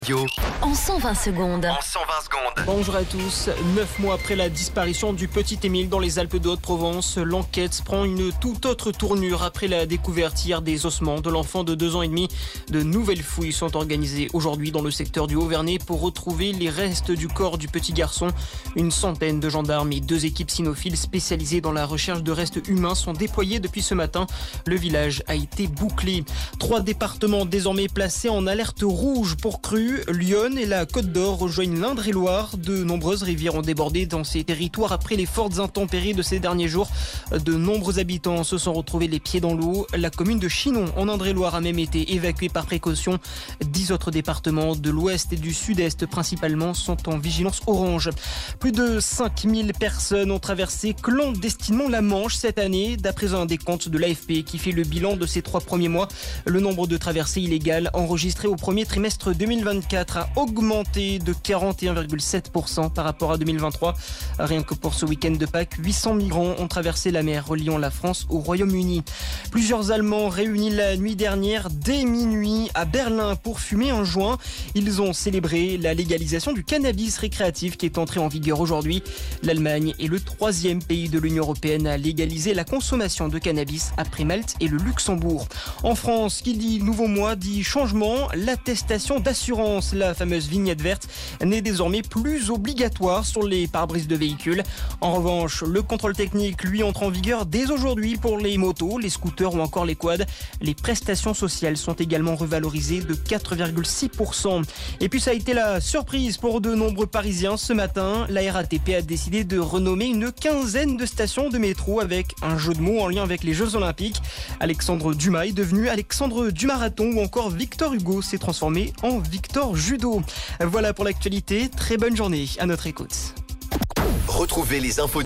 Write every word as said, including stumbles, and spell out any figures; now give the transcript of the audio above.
Yo. En cent vingt secondes. En cent vingt secondes. Bonjour à tous. Neuf mois après la disparition du petit Émile dans les Alpes de Haute-Provence, l'enquête prend une toute autre tournure après la découverte hier des ossements de l'enfant de deux ans et demi. De nouvelles fouilles sont organisées aujourd'hui dans le secteur du Haut-Vernay pour retrouver les restes du corps du petit garçon. Une centaine de gendarmes et deux équipes cynophiles spécialisées dans la recherche de restes humains sont déployées depuis ce matin. Le village a été bouclé. Trois départements désormais placés en alerte rouge pour crues. Lyon et la Côte d'Or rejoignent l'Indre-et-Loire. De nombreuses rivières ont débordé dans ces territoires après les fortes intempéries de ces derniers jours. De nombreux habitants se sont retrouvés les pieds dans l'eau. La commune de Chinon, en Indre-et-Loire, a même été évacuée par précaution. Dix autres départements de l'ouest et du sud-est principalement sont en vigilance orange. Plus de cinq mille personnes ont traversé clandestinement la Manche cette année, d'après un décompte de l'A F P qui fait le bilan de ces trois premiers mois. Le nombre de traversées illégales enregistrées au premier trimestre deux mille vingt-quatre a augmenté de quarante et un virgule sept pour cent par rapport à deux mille vingt-trois. Rien que pour ce week-end de Pâques, huit cents migrants ont traversé la mer reliant la France au Royaume-Uni. Plusieurs Allemands réunis la nuit dernière dès minuit à Berlin pour fumer un joint. Ils ont célébré la légalisation du cannabis récréatif qui est entré en vigueur aujourd'hui. L'Allemagne est le troisième pays de l'Union européenne à légaliser la consommation de cannabis après Malte et le Luxembourg. En France, qui dit nouveau mois dit changement. L'attestation d'assurance, la fameuse vignette verte, n'est désormais plus obligatoire sur les pare-brises de véhicules. En revanche, le contrôle technique, lui, entre en vigueur dès aujourd'hui pour les motos, les scooters ou encore les quads. Les prestations sociales sont également revalorisées de quatre virgule six pour cent. Et puis ça a été la surprise pour de nombreux Parisiens ce matin. La R A T P a décidé de renommer une quinzaine de stations de métro avec un jeu de mots en lien avec les Jeux Olympiques. Alexandre Dumas est devenu Alexandre Dumarathon ou encore Victor Hugo s'est transformé en Victor Judo. Voilà pour l'actualité. Très bonne journée à notre écoute. Retrouvez les infos